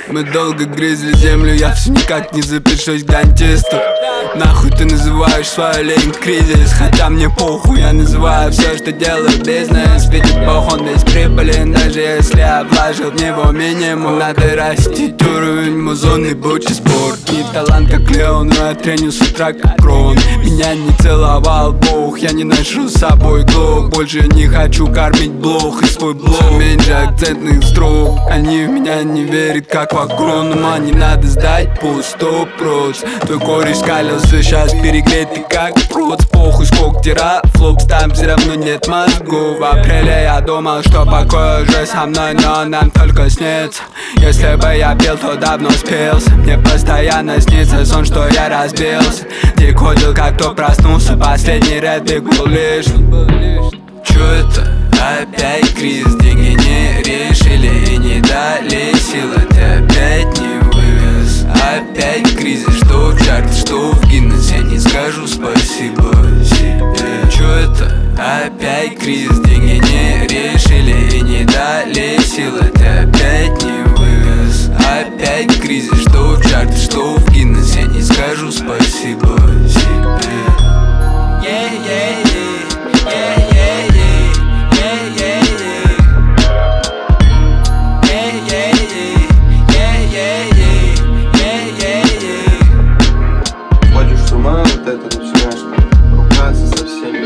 Мы долго грызли землю, я все никак не запишусь к дантисту. Нахуй ты называешь свою лень кризис? Хотя мне похуй, я называю все, что делаю бизнес. Видит Бог, он весь прибылен. Даже если я вложил в него минимум. Надо растить уровень, музонный бучий спорт. Не талант как Леон, но я треню с утра как Крон. Меня не целовал Бог, я не ношу с собой глок. Больше не хочу кормить блох и свой блог. Меньше акцентных строк, они в меня не верят как в агронома. Не надо сдать по 100%. Твой кореш скалился, сейчас перегретый как прот. Похуй сколько терафлопс, там все равно нет мозгов. В апреле я думал, что покой уже со мной, но нам только снится. Если бы я пел, то давно спелся. Мне постоянно снится сон, что я разбился. Дик ходил, как кто проснулся, последний рэп был лишь. Чё это? Опять кризис, деньги не решили и не дали силы. Ты опять не вывез. Опять кризис, что в чарте, что в Гиннес. Я не скажу спасибо себе. Чё это? Опять кризис, деньги не решили и не дали силы. Ты опять не вывез. Опять кризис, что в чарте, что в Гиннес. Я не скажу спасибо себе. Вот это начинаешь ругаться со всеми.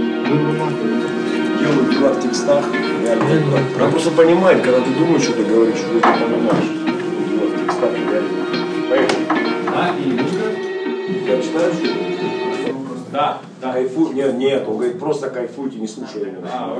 Делают дела в текстах. Она просто понимает, когда ты думаешь, что ты говоришь, что ты понимаешь. Дела в текстах, реально. Поехали. А, и музыка? Я читаю, что? Да, да. Кайфуй. Нет, он говорит, просто кайфуйте, не слушай меня.